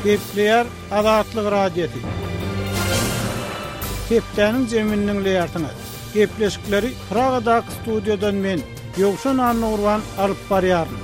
Kepler Azatlyk radiosu. Keplerniň jeminiň leýartyny. Kepleşikleri Pragadak studiodan men Ýogşan Anurwan alyp barýarym.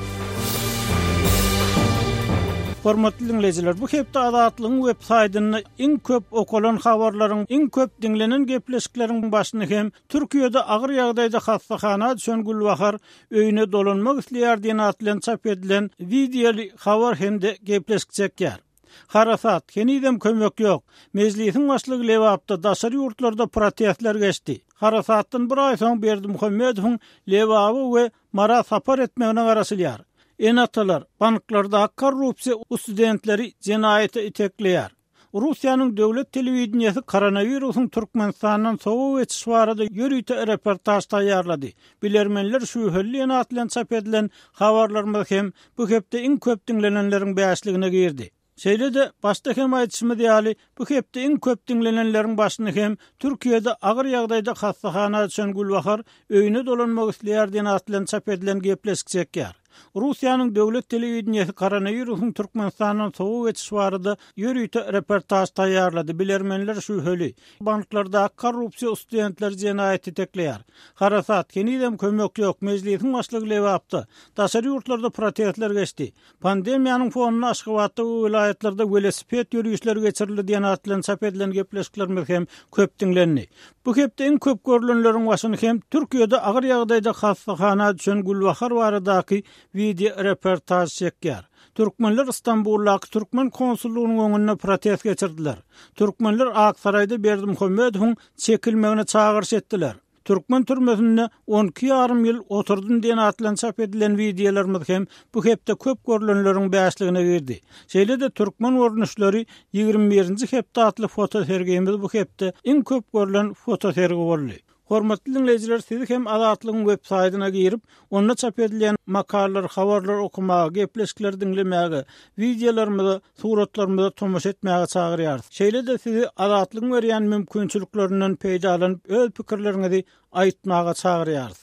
Hormatly dinleyijiler, bu hepde Azatlygyň web saýtyny iň köp okulan habarlaryň, iň köp dinlenen gepleşikleriň başyny hem Türkiýede agyr ýagdaýda hastahana düşen Gulbahar öýüne dolanmak isleýär diýen atlan çap edilen videoly habar hemde gepleşik çekýär. Harasat, kenidem kömek ýok. Mejlisiň başlygy Lewapda daşary ýurtlarda protestler geçdi. Harasatdan bir ay soň Berdimuhammedowyň Lewaby we Mara sapar etmegine garaşylýar. Enatalar, banklarda korrupsiýa studentleri jenaýaty itekleýär. Russiýanyň döwlet telewizionyasy koronawirusyň Türkmenistandan soňky geçiş barada ýörüýte reportaj taýýarlady. Bilermenler şu hölli enatlan çap edilen habarlarymyz hem bu hepde iň köp dinlenenleriň bäşligine girdi. Şeýle-de başda hem aýtýşmy diýäli, bu hepde iň köp dinlenenleriň başyny hem Türkiýede agyr ýagdaýda hastahana düşen Gulbahar öýüne dolanmak isleýär diýen atlan çap edilen gepleşik çekýär. Russiýanyň döwlet telewizionyasy koronawirusyň Türkmenistandan soňky geçiş barada ýörüýte reportaj taýýarlady. Bilermenler şu höli. Banklarda korrupsiýa studentler jenaýaty itekleýär. Harasat, kenidem kömek ýok. Mejlisiň başlygy Lewapda daşary ýurtlarda protestler geçdi. Pandemiýanyň fonuny Aşgabatda we vilayatlarda velosiped ýürüýüşleri geçirildi diýen atlan çap edilen gepleşikler hem köp dinlendi. Bu hepde iň köp görülenleriň başyny hem Türkiýede agyr ýagdaýda hastahana düşen Gulbahar baradaky video reportaj çekýär. Türkmenler İstanbul'daki Türkmen konsulluğunun önüne protest geçirdiler. Türkmenler Aksaray'da Berdimuhammedowyň çekilmegine çağırış etdiler. Türkmen türmesinde 12,5 ýyl oturdun diýen atlan çap edilen videolarymyz hem bu hepde köp görülenleriň bäşligine girdi. Şeýle-de Türkmen görnüşleri 21-nji hepde atly foto sergimiz bu hepde iň köp görülen foto sergi boldy. Hormatly dinleyijiler, siz hem Azatlygyň web saýtyna girip, onda çap edilen makalalar, habarlar okumagy, gepleşikler dinlemäge, videolarymyzy, suratlarymyzy tomaşa etmäge çagyrýarys. Şeýle-de sizi Azatlygyň berýän mümkinçiliklerinden peýdalanyp öz pikirleriňizi aýtmaga çagyrýarys.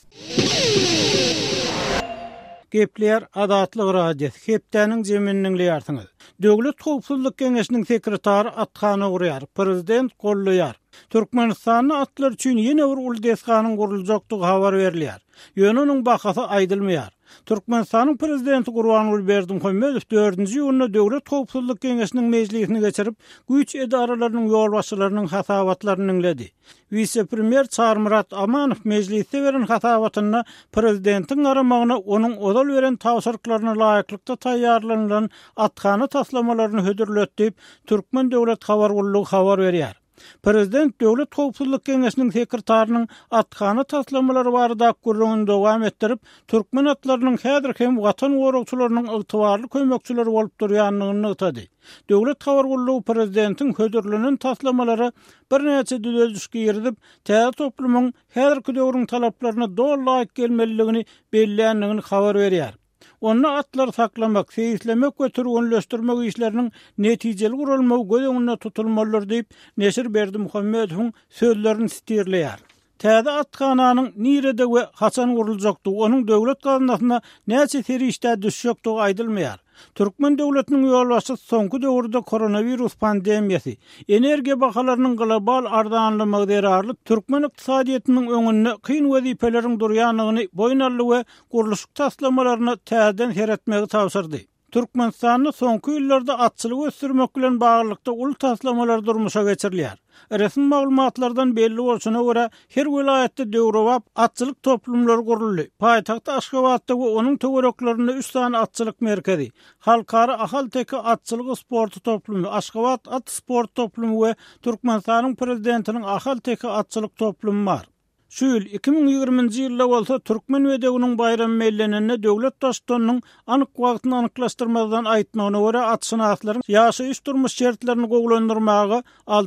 Kepler Azatlyk radiosu. Hepdeniň jeminiň leýartyny. Döwlet Howpsuzlyk Geňeşiniň sekretary Atxany gurýar, prezident gollaýar. Türkmenistanyň atlar üçin ýene bir uldesganyň guruljakdygy habar berilýär. Ýönüniň bahasy aýdylmaýar. Türkmenistanyň prezidenti Gurbanguly Berdimuhammedow 4-nji ýylyna Döwlet Howpsuzlyk Geňeşiniň mejlisini geçirip, güýç edaralarynyň ýolbaşçylarynyň hasabatlaryny dinledi. Vice-premier Çarmurat Amanow mejlisde beren hasabatyna prezidentiň aramagyna onuň odal beren tawsyrklaryna laýyklykda taýýarlanan Atxany taslamalaryny hödürletip, Türkmen döwlet habar gullugy habar berýär. Prezident Döwlet Howpsuzlyk Geňeşiniň sekretarynyň Atxany taslamalary barada gurrungy dowam etdirip, Türkmen atlarynyň häzir hem watan gorugçylarynyň ygtybarly kömekçileri bolup durýanlygyny ýetdi. Döwlet habar gullugy prezidentiň hödürlenen taslamalary bir näçe düzüldüşge ýerdip, täze toplumyň häzirki döwrüň talaplaryna dol laýyk gelmeliligini belläänligini habar berýär. Onu atlar saklamak, seyislemek ve türgünleştirmek işlerinin neticeli kurulmağı göz önüne tutulmalıdır deyip Neşir Berdimuhammedowyň sözlerini stirleýär. Täze atxananyň nirede we haçan guruljakdygy, onuň döwlet gazynasyna näçe serişde düşýekdigi aýdylmaýar. Türkmen döwletiniň ýolbaşçysy soňky döwürde koronavirus pandemiýasy, energiýa bahalarynyň global ardanlygy derarly Türkmen ykdysadyýatynyň öňünde kyn wezifeleriň durýanlygyny boýnarly we gurulşyk taslamalaryny täzeden seretmegi tawsyrdy. Türkmenistanyň soňky ýyllarda atçylyk ösdürmek bilen baglykda ul taslamalar durmuşa geçirilýär. Resmi maglumatlardan belli bolşuna görä, her vilayatda döwrewap atçylyk toplumlary guruldy. Paýtagtda Aşgabatda we onuň töwereklerinde 3 tane atçylyk merkezi, halkara ahal teki atçylyk sporty toplumy, Aşgabat at sport toplumy we Türkmenistanyň prezidentiniň ahal teki atçylyk toplumy bar. Şu ýyl 2020-nji ýylda bolsa Türkmen wedeginiň bayram mellenine döwlet daşdanyň anyk wagtyny anyklaşdyrmadan aýtmagyna görä atşynaslaryň ýaşaýyş durmuş şertlerini gowlandyrmagy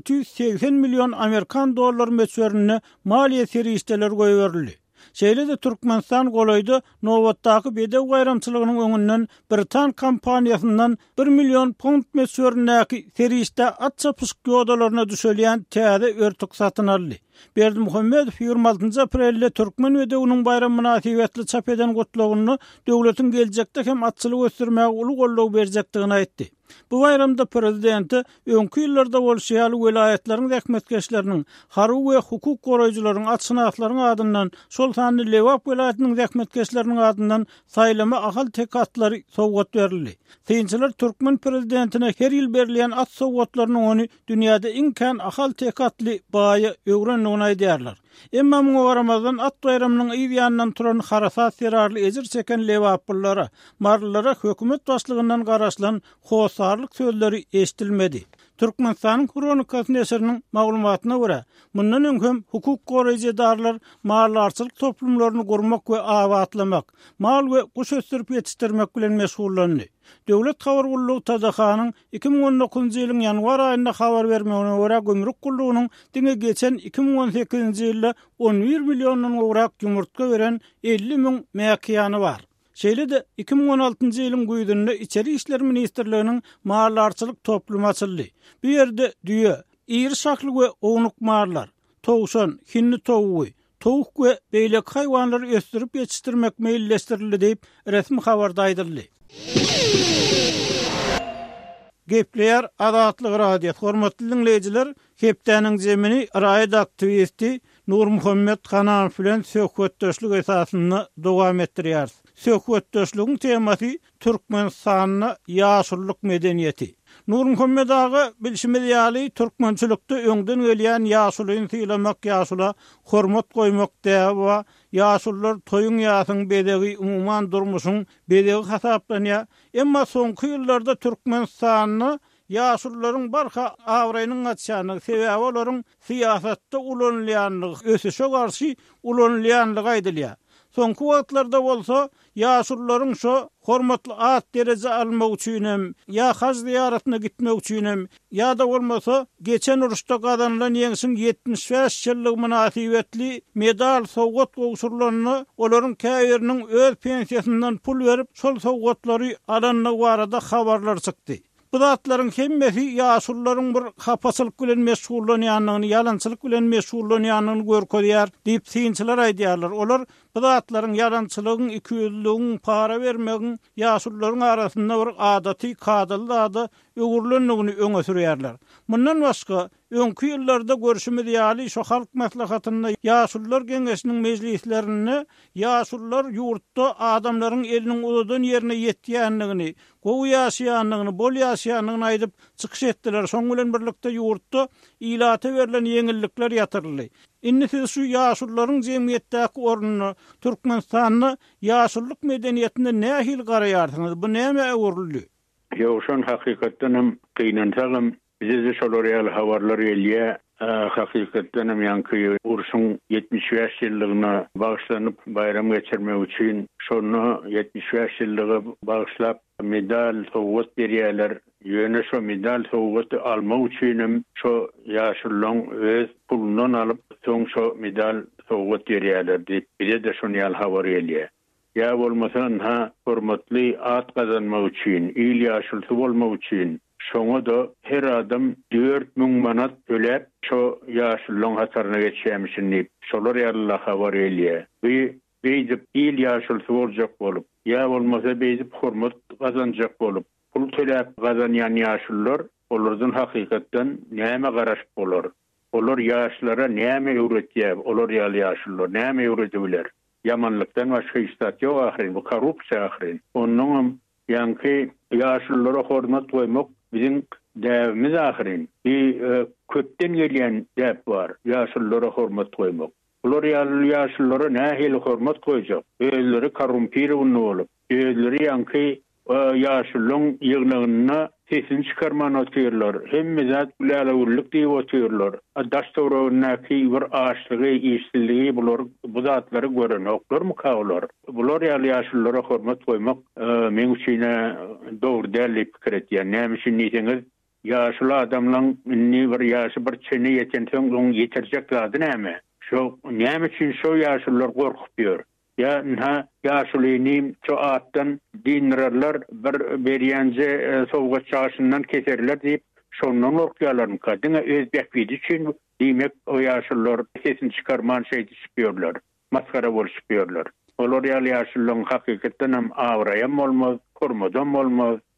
680 million Amerikan dollary meçberini maliýe serişdeler goýberildi. Şeýle-de Türkmenistan golaýdy Nowatdaky bedew gaýramçylygynyň öňünden Britan kompaniýasyndan 1 million pound meçberinäki serişde at çapyşyk ýodalaryna düşelýän täze örtük satyn aldy. Berdimuhammedow 26 aprelde Türkmen wedeginiň bayram münasibetli çap eden gutlugyny döwletiň geljekde hem atçylyk ösdürmäge uly gollaw berjekdigini aýtdy. Bu bayramda prezidenti öňkü ýyllarda bolşýaly welaýatleriň zähmetkeşleriniň, haru we hukuk goraýjylaryň atşynatlaryň adyndan, Sultany Lewap welaýatynyň zähmetkeşleriniň adyndan saýlama ahal tekatlary sowgat berildi. Synçylar Türkmen prezidentine her ýyl berilýän at sowgatlarynyň ony dünýäde iň ahal tekatly baýy öwrenligini aýdýarlar. Emma muňa garamazdan at bayramynyň ýanyndan turan harasat serarly ejir çeken Lewaplylara, marlylara hökümet başlygyndan garaşlan hosarlyk sözleri eşitilmedi. Türkmenistanyň Kronikasy näşriniň maglumatyna görä, mundan öňkem hukuk goraýjydarlar mallarçylyk toplumlaryny gurmak we awatlamak, mal we guş ösdürip ýetişdirmek bilen meşgullandy. Döwlet habar gullugy Tadahanyň 2019-njy ýylyň ýanwar aýynda habar bermegine görä gömrük gullugynyň diňe geçen 2018-nji ýylda 11 millionyň gowrak ýumurtga beren 50 000 mäkiyany bar. Şeýle de 2016-njy ýylyň güýdünde İçeri işler ministrliginiň mallarçylyk toplumy açyldy. Bu ýerde düýe, iri şakly we ownuk marlar, towşan, hinni towugy, towuk we beýlek haýwanlary ösdürip ýetişdirmek meýilleşdirildi diýip resmi habarda aýdyldy. Gepleýär Adatlyk radio hormatly dinleýijiler, hepdeniň zemini raýat aktivisti Nur Muhammed Hanan bilen söhbetdeşlik esasyny dowam etdirýär. Söhbetdeşligiň temasy Türkmenistanyň ýaşullyk medeniýeti. Nur Muhammed ağa bilşimde ýaly türkmençilikde öňden gelýän ýaşulyny sylamak, ýaşula hormat goýmak däwa, ýaşullar toyun ýasyň bedegi umuman durmuşyň bedegi hasaplanýar. Emma soňky ýyllarda Türkmenistanyň ýaşullaryň barha awraýynyň açýanyň sebäbi olaryň siýasatda ulanýanlygy, ösüşe garşy ulanýanlygy aýdylýar. Soňky wagtlarda bolsa ýaşullaryň şo hormatly at derece almak üçinem, ýa haj ziýaratyna gitmek üçinem, ýa-da bolmasa geçen uruşda gazanylan ýeňsiň 75 ýyllyk münasibetli medal sowgat gowşurlaryny olaryň käýeriniň öz pensiýasyndan pul berip şol sowgatlary alanyny barada habarlar çykdy. Bu zatlaryň hemmesi ýaşullaryň bir hapaçylyk bilen meşgullanýanlygyny, ýalançylyk bilen meşgullanýanlygyny görkezýär diýip synçylar aýdýarlar. Olar bu zatlaryň ýalançylygyň, ikiyüzlügiň, para bermegiň ýaşullaryň arasynda bir adaty, kadyllygy öwürlenligini öňe sürýärler. Mundan başga öňkü ýyllarda görüşmedi ýaly şo halk maslahatyna ýaşullar geňeşiniň mejlislerini ýaşullar ýurtda adamlaryň eliniň uludan ýerine ýetýänligini, gowy ýaşaýanlygyny, bol ýaşaýanlygyny aýdyp çykyş etdiler. Şoň bilen birlikde ýurtda ilata berilen ýeňillikler ýatyrly. Inni siz şu ýaşullaryň jemgyýetdäki ornuny, Türkmenistanyň ýaşullyk medeniýetine nähil garaýarsyňyz? Bu näme öwürlüdi? Ýa-şon hakykatdan hem gynansagym, bize şolar ýaly habarlar gelýär. Hakykatdan hem ýanky urşuň 75 ýyllygyna bagyşlanyp bayram geçirmek üçin şonu 75 ýyllygy bagyşlap medal sowgat berýärler. Ýöne şo medal sowgaty almak üçin şo ýaşullaryň öz pulundan alyp soň şo medal sowgat berýärler diýip bize de şonu ýaly habar gelýär. Ya bolmasan hormatly at gazanmak üçin, il ýaşulsy bolmak üçin şoňa da her adam 4000 manat öläp şo ýaşullaryň hasaryna geçýärmişin diýip şolar ýaly habar gelýär. Beýdip il ýaşulsy boljak bolup, ya bolmasa beýdip hormat gazanjak bolup, pul töläp gazanýan ýaşullar olardan hakykatdan näme garaşyp bolar? Olar ýaşlara näme öwretýär? Olar ýaly ýaşullar näme öwredýärler? Yamanlıktan başka istat yok ahirin, bu korrupsiya ahirin. Onun yankı yaşlılara hormat koymak bizim devimiz ahirin. Bir köpten gelen dev var, yaşlılara hormat koymak. Bunlar yaşlılara nahil hormat koyacak. Özleri korrumpiri unu olup, özleri yankı yaşlılığın yığınlarına sesini çıkarman atıyorlar. Hem mezat bilalawurluk diye atıyorlar. Daştavravunaki bir ağaçlığı, işsizliği bu zatları gören oklar mı kavlar? Bunlar yaşlılara hormat koymak men üçine doğru değerli fikir etýär. Nämişin niýetiňiz? Yaşlı adamlaryň bir ýaşy bir çene ýeten soň ýetirjek zady näme? Şo näme üçin şo yaşlılar gorkup ya yaşlyny ço atdan dinrarlar bir berýänje sowgat çaşyndan keserler diýip şondan orqýarlar. Kadına öz bäkbidi üçin diýmek o yaşlylar sesini çıkarman şey diýipýärler. Maskara bolýarlar. Olar ýaly yaşlyň hakykatdan hem awraýan bolmaz, kormadan bolmaz.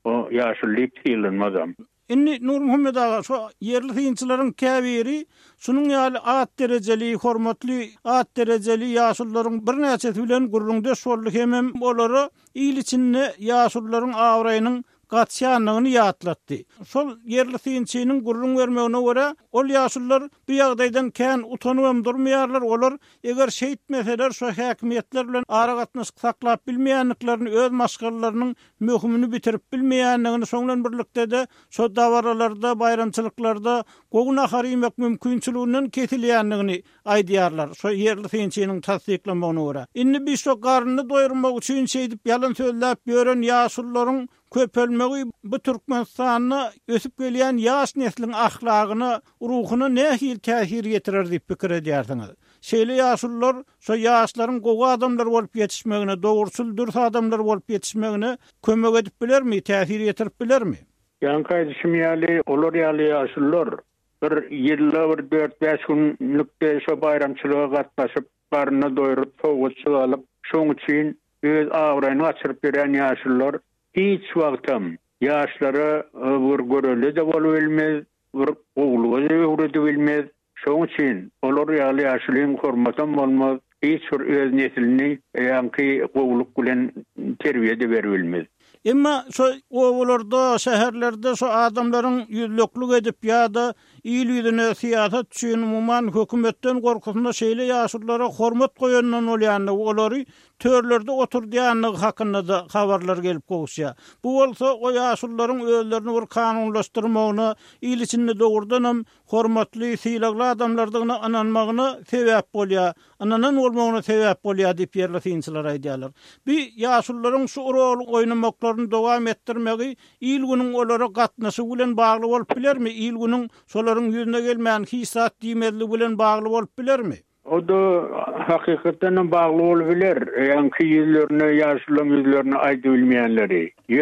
o yaşıllyk tiýilenmezam. Inni Nur Muhammed ağa şu yerli hyňçylaryň käbiri şunun ýaly at derejeli, hormatly at derejeli ýaşullaryň bir näçesi bilen gurrunda şolly hemem olary ýyl içinde ýaşullaryň awraýynyň gatşanlygyny ýatlatdy. Şol yerli hyňçynyň gurrun bermegine görä ol ýaşullar bu ýagdaýdan kän utanyp durmaýarlar. Olar eger şeýitmeseler şu häkimetler bilen ara gatnaşyk saklap bilmeýänliklaryny öz maşgalarynyň möhümini bitirip bilmeýänligini soňdan birlikde de şu dawaralarda, bayramçylyklarda goguna harimek mümkinçiliginden kesilýänligini aýdýarlar. Şu yerli hyňçynyň tasdiklamagyna görä. Inni biz şu garny doýurmak üçin şeýdip ýalan sözläp ýören ýaşullaryň köpelmegi bu Türkmenistanyny ösüp gelýän ýaş neslin ahlagyny, ruhuny nähil täsir getirer diýip pikir edýärsiňiz. Şeýle ýaşullar şu ýaşlaryň gowy adamlar bolup ýetişmegine, dogursul dürüst adamlar bolup ýetişmegine kömek edip bilermi, täsir getirip bilermi? Ýa-ni ýaly olar ýaly ýaşullar bir ýylda bir 4-5 günlükde şu bayramçylyga gatnaşyp, garny doýurup, sowgatçyk alyp, şoň üçin öz awraýyny açyryp beren ýaşullar hiç wagtam ýaşlara bir göreli de bolup bilmez, bir ogluga da öwredi bilmez. Şoň üçin olar ýaly ýaşulyň hormatam bolmaz, hiç bir öz neslini ýa-ni ogluk bilen terbiýe de berilmez. Emma şu owalarda, şäherlerde şu adamlaryň ýüzlüklük edip ýa-da ýyl ýüzüne siýasat üçin umman hökümetden gorkusynda şeýle ýaşullara hormat goýandan bolýandy, olary törlerde oturdýanlygy hakynda da habarlar gelip gowuşýar. Bu bolsa o ýaşullaryň özlerini bir kanunlaşdyrmagyna, ýyl içinde dogurdanam hormatly, syýlagly adamlardygyna ananmagyna sebäp bolýar, ananan bolmagyna sebäp bolýar diýip ýerli hyňçylar aýdýarlar. Bir ýaşullaryň şu rol oýnamaklaryny dowam etdirmegi ýyl günüň olara gatnaşy bilen bagly bolup bilermi? Ýyl günüň şolaryň ýüzüne gelmän hisat diýmezligi bilen bagly bolup bilermi? O da hakikaten bagly bolup biler. Ýa-ni ýüzlerini, ýaşulyň ýüzlerini aýdy bilmeýänleri.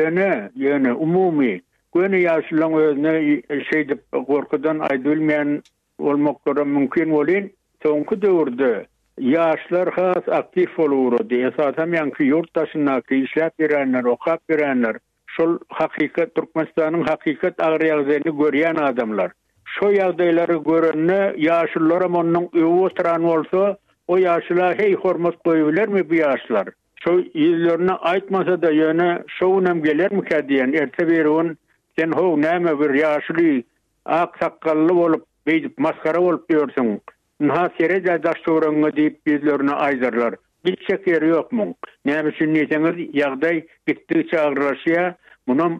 Ýöne umumy göni ýaşulyň özüne şeýdip gorkudan aýdy bilmeýän bolmaklary mümkin bolýan. Soňky döwürde ýaşlar has aktiv bolurdy. Esasen ýa-ni ýurtdaşyna işläp berenler, okap berenler, şol hakikat Türkmenistanyň hakikat agryýagyny görýän adamlar. Şu ýagdaýlary görenne ýaşullar onnyň öwü oturan bolsa, o ýaşlar hey hormat goýubilermi bu ýaşlar? Şu ýüzlerini aýtmasa da ýöne şowunam gelermi diýen erte berýän sen ho näme bir ýaşly ak sakally bolup beýdip maskara bolup ýörsiň. Ha serede daştoraňa diýip ýüzlerini aýdarlar. Hiç şekeri ýokmu? Näme üçin diýseňiz ýagdaý gitdikçe agryşýar. Munum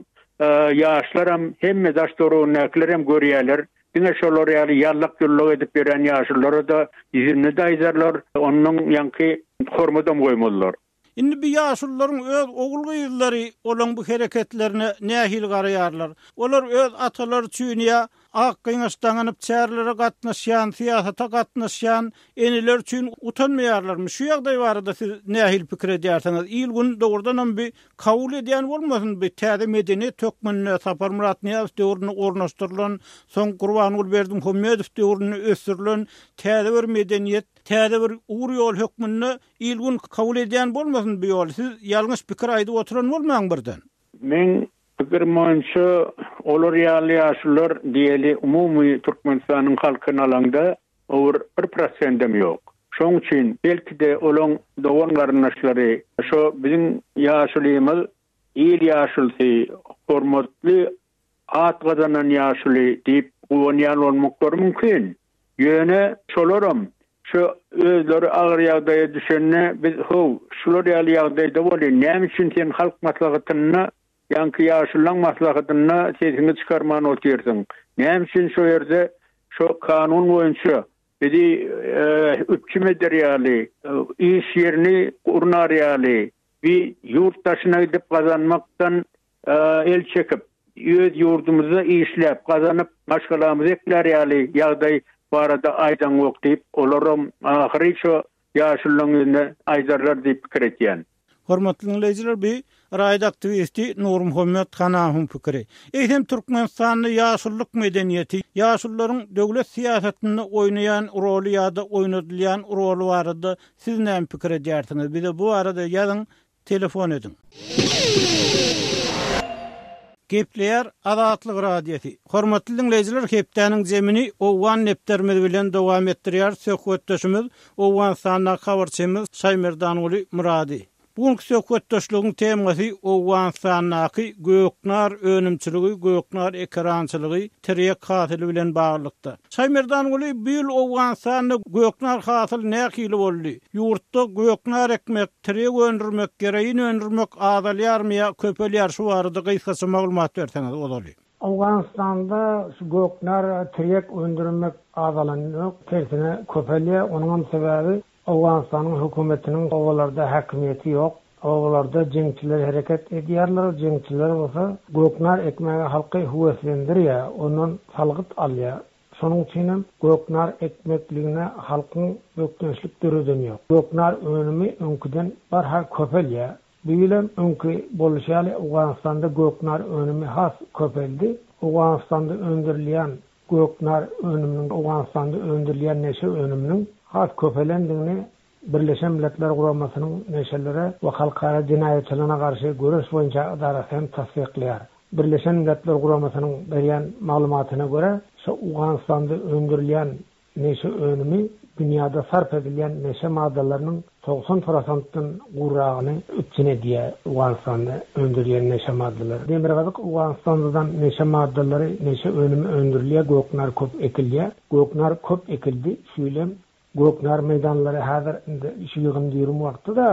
ýaşlaram hemme daştoragyny näklerem görýärler. Diňe şolar ýaly ýallyk ýollyk edip beren ýaşulary da ýüzüne daýdarlar, onuň ýanky hormadan goýmalylar. Indi bu ýaşullaryň öz ogul ýyllary olan bu hereketlerine nähil garaýarlar. Olar öz atalar üçin ýa ak gyňaşdan anyp çärlere gatnaşýan, siýasata gatnaşýan eniler üçin utanmaýarlarmy? Şu ýagdaý barada siz nähil pikir edýärsiňiz? Ýyl gün dogurdanam bir kabul edýän bolmasyn bir täze medeniýet tökmenine Sapar Murat Niýazow döwrüne ornaşdyrylan, soň Gurbangulberdim Hömmedow döwrüne ösdürilen täze bir medeniýet, täze bir ugur ýol hökmünde ýyl gün kabul edýän bolmasyn bu ýol? Siz ýalňyş pikir aýdyp oturan bolmaň birden? Men pikirmençe olar ýaly ýaşullar diýeli umumy Türkmenistanyň halkyny alanda over 1% ýok. Şoň üçin belki de olaň dogan garnaşlary şo biziň ýaşulymyz ýyl ýaşulsy, hormatly at gazanan ýaşuly diýip goýanýan bolmaklary mümkin. Ýöne şolaram şu özleri agyr ýagdaýa düşenne biz şular ýaly ýagdaýda bolýar. Näme üçin sen halk maslahatyny ýa-ni ýaşulyň maslahatyny sesini çykarman otyrsyň? Näme üçin şu ýerde şu kanun boýunça bizi üpçüm ederýärli, iş ýerini gurnarýarly, bir ýurtdaşyna gidip gazanmakdan el çekip, öz ýurdumyzda işläp, gazanyp, maşgalamyzy eklerýärli ýagdaý barada aýdan ok diýip, olaram ahyry şu ýaşulyň aýdarlar diýip pikir etýän. Hormatly dinleyijiler, bir raýat aktivisti Nur Muhammed Hanahyň pikiri. Eýsem Türkmenistanyň ýaşullyk medeniýeti, ýaşullaryň döwlet siýasatyny oýnaýan roly ýa-da oýnadylýan roly barada siz näme pikir edýärsiňiz? Bir de bu arada ýazyň, telefon edin. Gepleýär Azatlyk radiosi. Hormatly dinleýijiler, hepdeniň zemini owan neptermez bilen dowam etdirýär. Söhbetdeşimiz owan sanna habarçymyz Şaýmerdan Uly Murady. Bugünkü söhbetdeşligiň temasy owan sannaky göknar önümçiligi, göknar ekrançylygy, tirek hasyly bilen baglykda. Şaýmerdan Uly bu ýyl owan sanny göknar hasyl näkili boldy? Ýurtda göknar ekmek, tirek öndürmek, gereýin öndürmek azalýarmy ýa köpelýär? Şu barada gysgaça maglumat berseňiz bolary. Awganistanda şu göknar tirek öndürmek azalanýar, tersine köpelýär. Onuň sebäbi Awganistanyň hökümetiniň owalarda hakimiyeti ýok. Owalarda jeňçiler hereket edýärler, jeňçiler bolsa göknar ekmegi halky huwetlendirýär, onuň salgyt alýar. Şonuň üçin göknar ekmekligine halkyň bökdünçlik döredenýär. Göknar önümi öňküden barha köpelýär. Bu ýyl öňkü bolşaly Awganistanda göknar önümi has köpeldi. Awganistanda öndürilýän göknar önüminiň, Awganistanda öndürilýän neşe önüminiň has köpelendigini Birleşen Milletler Guramasynyň neşelere we halkara jinaýatçylygyna garşy göreş boýunça idarasy tasdikleýär. Birleşen Milletler Guramasynyň berýän maglumatyna görä, şu Awganistanda öndürilýän neşe önümi dünýäde sarf edilýän neşe maddalarynyň 90%-dan guragyny üçine diýär. Awganistanda öndürilýän neşe maddalary. Demirgazyk Awganistandan neşe maddalary, neşe önümi öndürilýär, göknar köp ekilýär. Göknar köp ekildi, şüýlem göknar meydanlary häzir şu ýygyndyrym wagtda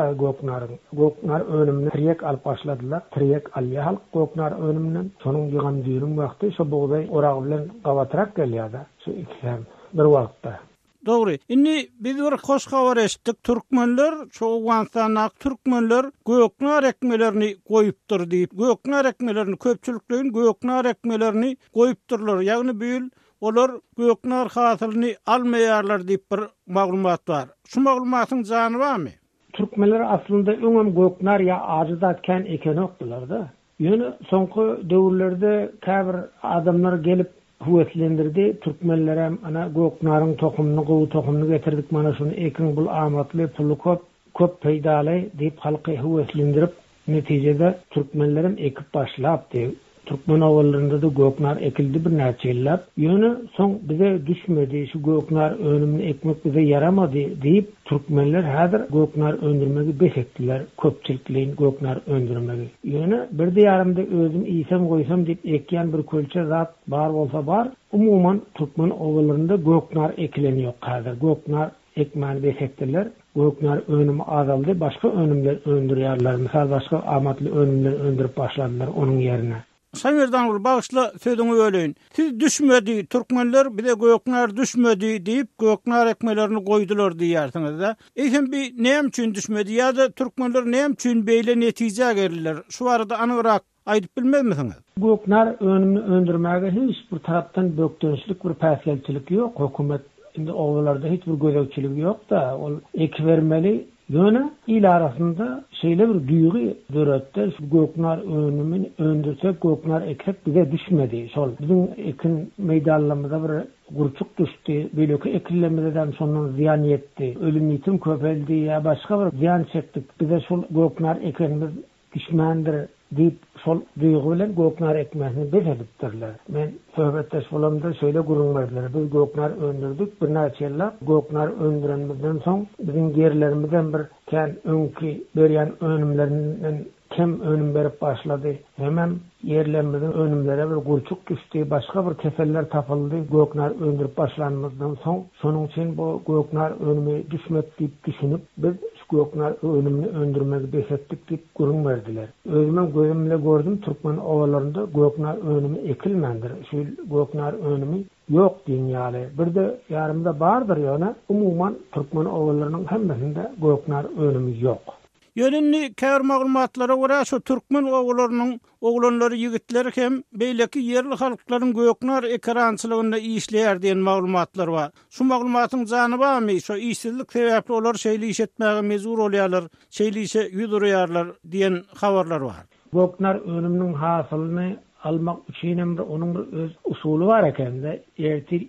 göknar önümini tirek alyp başladylar. Tirek alýar halk göknar önümden. Şonuň ýygandyrym wagty şu buğday orag bilen gawatrak gelýärdi. Şu ikisem bir wagtda. Dogry. Indi biz bir hoş habar eşitdik. Türkmenler, şu Awganistanyň türkmenler göknar ekmelerini goýupdyr diýip, göknar ekmelerini köpçüliklerin göknar ekmelerini goýupdyrlar. Ýagny bu ýyl olar göknar hasylyny almaýarlar diýip bir maglumat bar. Şu maglumatyň jany barmy? Türkmenler aslında öňem göknar ýa azydatken ekenokdylar-da. Ýöne soňky döwürlerde käbir adamlar gelip huwetlendirdi. Türkmenlere ana göknaryň tohumyny, gowy tohumyny getirdik, mana şunu ekin, bul amatly, pulu köp peýdaly diýip halky huwetlendirip, netijede Türkmenlerim ekip başlapdy. Türkmen awallarında da göknar ekildi bir näçe ýyllap. Ýöne soň bize düşmedi, şu göknar önümini ekmek bize yaramady diýip Türkmenler häzir göknar öndürmegi besekdiler, köpçüliklerin göknar öndürmegi. Ýöne birde ýarymda özüm iýsem goýsam diýip ekýän bir kölçe zat bar bolsa bar, umuman Türkmen awallarında göknar ekilenýär häzir. Göknar ekmeni besekdiler. Göknar önümi azaldy, başga önümler öndürýärler. Misal başga amatly önümler öndürüp başladylar onuň ýerine. Şaýmerdan Uly bagışla sözüňi öleýin. Siz düşmedi, türkmenler bir de göknar düşmedi diýip göknar ekmelerini goýdular diýersiňiz-de. Eýsem bir näme üçin düşmedi ýa-da türkmenler näme üçin beýle netije geldiler? Şu barada anyrak aýdyp bilmezmisiňiz? Göknar önümini öndürmäge hiç bir tarapdan bökdünçlik, bir päsgelçilik ýok. Hökümet indi owalarda hiç bir gözegçilik ýok-da, ol ek vermeli. Ýöne il arasında şeýle bir duýgy döretdi. Şu göknar önümini öndürsek, göknar ekek bize düşmedi. Şol bizim ekin meýdanlarymyzda bir gurçuk düşdi. Beýleki ekillemizden şondan ziyan ýetdi. Ölüm ýetim köpeldi ýa başga bir ziyan çekdik. Bize şol göknar ekenimiz düşmandyr diýip şol duýgy bilen göknar ekmesini beselipdirler. Men söhbetdeş bolamda şöyle gurulmadylar. Biz göknar öndürdük, bir näçe ýyllap göknar öndürenmizden soň biziň gerlerimizden bir kän öňki berýän önümlerinden kim önüm berip başlady. Hemen yerlerimizin önümlere bir gurçuk düşdi, başga bir keseller tapyldy. Göknar öndürüp başlanmazdan soň şonuň üçin bu göknar önümi düşmek diýip düşünüp biz göknar önümini öndürmegi besetdik diýip gurun berdiler. Özüme gözümle gördüm, Türkmen owalarynda göknar önümi ekilmendir. Şu göknar önümi ýok dünýäli. Bir de ýarymda bardyr ýöne, umuman Türkmen owallarynyň hemmesinde göknar önümi ýok. Ýörenli käbir maglumatlara görä şu türkmen oğullarının oğlanları ýigitleri hem beýleki yerli halklaryň göknar ekrançylygyna işleýär diýen maglumatlar bar. Şu maglumatyň jany barmy? Şu işsizlik sebäpli olar şeýle iş etmäge mezur bolýarlar, şeýle işe ýüdürýärler diýen habarlar bar. Göknar önüminiň hasylyny almak üçin bir onun öz usuly bar ekende. Ertir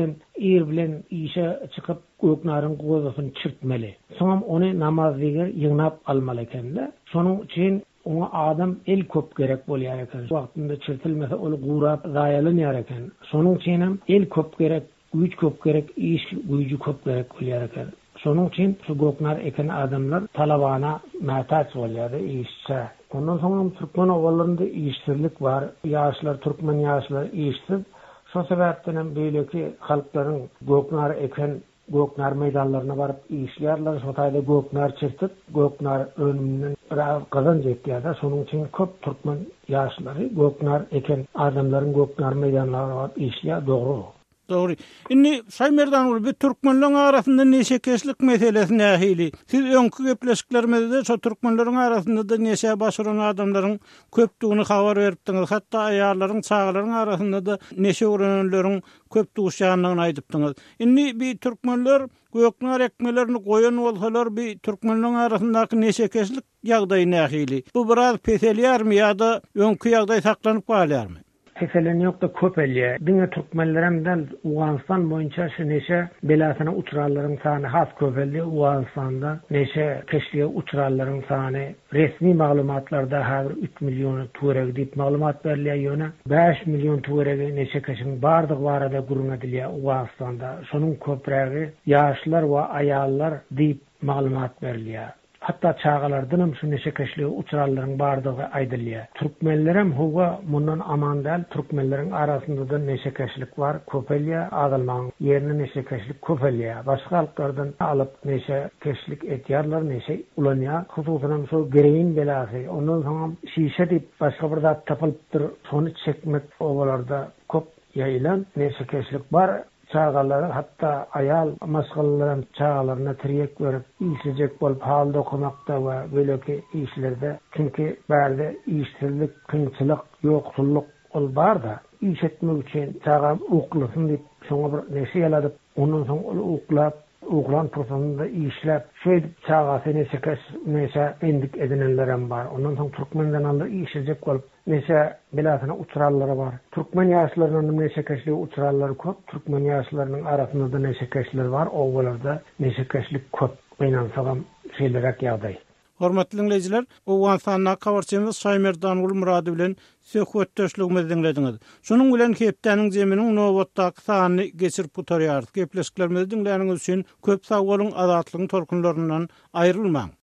ir bilen işe çykyp göknaryň gozasyny çyrtmaly. Soňam ony namaz diýer ýygnap almaly ekende. Şonuň üçin Ona adam el köp gerek bolýar eken. Wagtynda çirtilmese ol gurap zaýalanýar eken. Şonuň üçin hem el köp gerek, güýç köp gerek, iş güýjü köp gerek bolýar eken. Şonuň üçin şu goknar eken adamlar talabana mätäç bolýar, işçi. Ondan soňra Türkmen owalarynda işsizlik bar. Ýaşlar, Türkmen ýaşlar işsiz. Şo sebäpden hem beýleki halklaryň goknar eken goknar meýdanlaryna baryp işlerler, şo taýda goknar çirtip, goknar önümden gazanç etýär. Şonuň üçin köp Türkmen ýaşlary goknar eken adamlaryň goknar meýdanlaryna baryp işler dogry. Doğru. Inni Saýmerdan ul bir türkmenleriň arasynda neşe keşlik meselesi nähili. Siz öňkü gepleşiklerimizde şo türkmenleriň arasynda da neşe başaran adamlaryň köpdigini habar beripdiňiz. Hatda aýallaryň, çagalaryň arasynda da neşe öwrenleriň köpdigi şanlygyny aýdypdyňyz. Inni bir türkmenler göknar ekmelerini goýan bolsalar bir türkmenleriň arasyndaky neşe keşlik ýagdaýy nähili. Bu biraz peselýärmi ýa-da öňkü ýagdaý saklanyp galýarmy? Keselen yok da köpelye. Dine Türkmenlerimden Uganistan boyunca şu neşe belasına uçuralların sahne has köpelye. Uganistan'da neşe keşliğe uçuralların sahne resmi malumatlarda her 3 milyonu tuğreg deyip malumat veriliyor yöne. 5 milyon tuğregi neşe keşin bardık varada gurun ediliyor Uganistan'da. Şonun köpregi yaşlar ve ayallar deyip malumat veriliyor. Hatta çağalardan şu neşe keşliği uçuralların bardığı aydılıyor. Türkmenlerim huwa mundan aman değil. Türkmenlerin arasında da neşe keşlik var. Köpelye adalman yerine neşe keşlik köpelye. Başka halklardan alıp neşe keşlik etiyarlar, neşe ulanıyor. Hususan şu gereğin belası. Ondan sonra şişe deyip başka bir zat tapılıptır. Sonu çekmek ovalarda köp yayılan neşe keşlik var. Çağaları hatta ayal maşgalaların çağalarına triyek verip işleyecek bolup halda okumakta ve böyleki işlerde çünkü berde işsizlik, kıyınçılık, yoksulluk ol bar da iş etmek için çağa uklasın deyip şuna bir neşe yaladıp ondan sonra uklap uğlan prosesinde işler şöyle çağası neşe endik edinenlerim var. Ondan sonra Türkmen'den alır işleyecek olup neşe belasına uçuralları var. Türkmen yaşlarının neşe keşliği uçuralları köp. Türkmen yaşlarının arasında da neşe keşliği var. Ovalarda neşe keşlik köp. Beynan sağam şeylerek yağday. Hormatly dinleyijiler, Owganstanyň kabarçymyz Saýmerdan ul Murady bilen söhbetdeşligimizi dinlediňiz. Şonuň bilen hepdeniň zeminiň nowatdaky sanyny geçirip gutarýarys. Gepleşiklerimizi dinläniňiz üçin köp sag boluň, azatlygyň torkunlaryndan aýrylmaň.